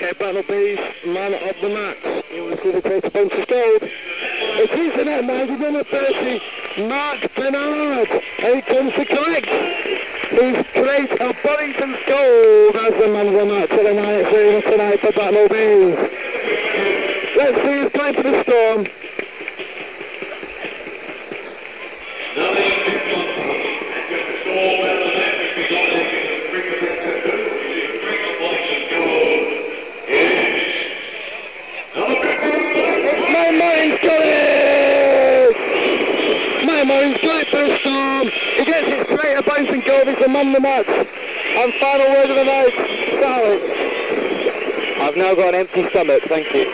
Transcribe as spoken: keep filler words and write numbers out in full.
Okay, Bartleby's man of the match. You will see the great bunch of gold. It is the net man, number thirty, Mark Bernard. And he comes to collect his crate of Boddington's gold as the man of the match of the night for tonight for Bartleby's. Let's see who's going for the Storm. He's going for the Storm. He gets it straight at Boddington gold. He's the man of the match. And final word of the night, Sally. I've now got an empty stomach, thank you.